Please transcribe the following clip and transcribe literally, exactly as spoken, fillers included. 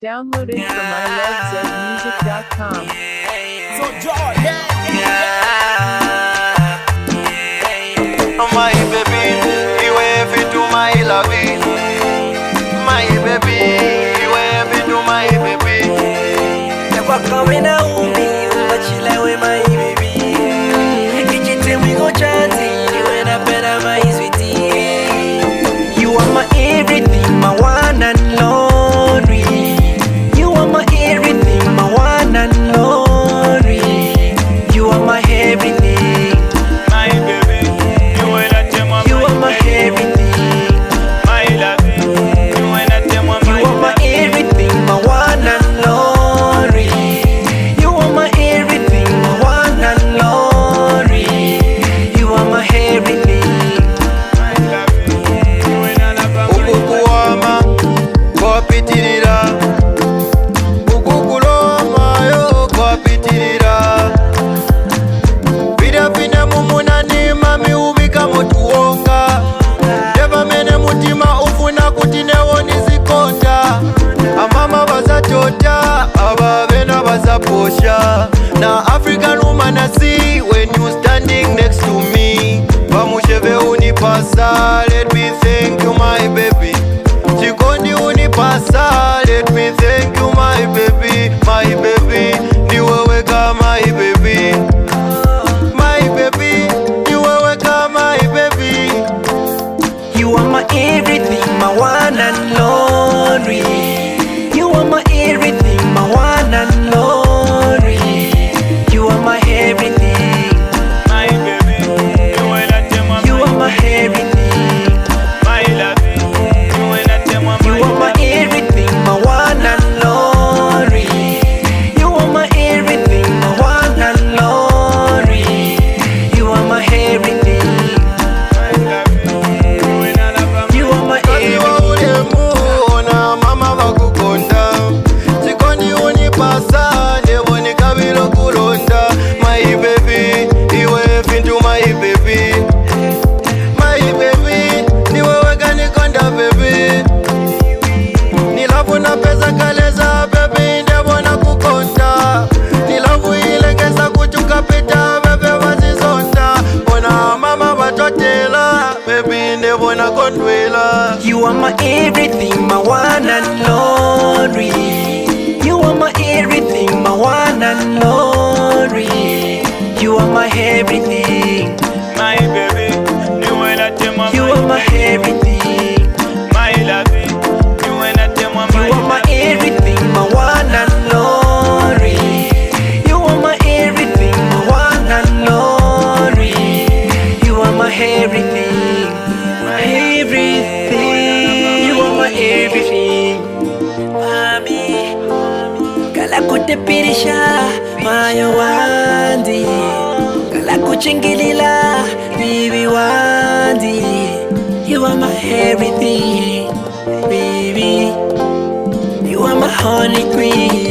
Downloaded from I love zed music dot com. So joy, yeah, Oh my baby, you have to my lovey. My baby, you have to my baby. never coming out me, but she like with my baby. Each time we go chanting, you end up better my sweetie. You are my everything, my one and only. You are my everything, my one and only. You are my everything, My baby, you ain't a tema. you are my everything. My love, you ain't a tema. You are my everything, my one and only. You are my everything, my one and only. You are my everything. My love, you ain't a love. Ukukuwama, kwa pitirira. Ukukuloma yo kwa pitirira. Vira vina mumunani mami ubika mutuonga. Deva mene mutima ufuna kuti newo nizikonda. Amama bazatota, ababena bazaposha. Na African woman I see when you standing next to me. Pamusheve unipasa, let me thank you my baby. Chikondi unipasa, let me thank you my baby. My baby, niweweka my baby. My baby, niweweka my baby. You are my everything, my one and only. You are my everything, my one and only. You are my everything. My baby, you ain't a tema. You are my everything. My love, you ain't a tema. You are my everything, my one and only. You are my everything, my one and only. You are my everything. My love, you ain't a love. You are my Kaziwa everything. ulemuona mama vakukonda. Chikondi unipasa, ndevo nikavilo kulonda. My baby, iwe vintu my baby. My baby, niweweka nikonda baby. Nilavu na pesa kaleza baby, ndevo nakukonda. Nilavu ilengeza kuchuka pita baby wazizonda. Ona mama vatotela baby, ndevo nakondwela. You are my everything, my one and only. You are my everything, my one and only. You are my everything. My baby, you ain't a tema. You are my everything. My love, you ain't a tema. You are my everything, my one and only. You are my everything, my one and only. You are my everything, my everything. You are my everything, mami. Kala kutepirisha mayo wandi, kala kuchingilila bibi wandi. You are my everything, baby. You are my honey queen.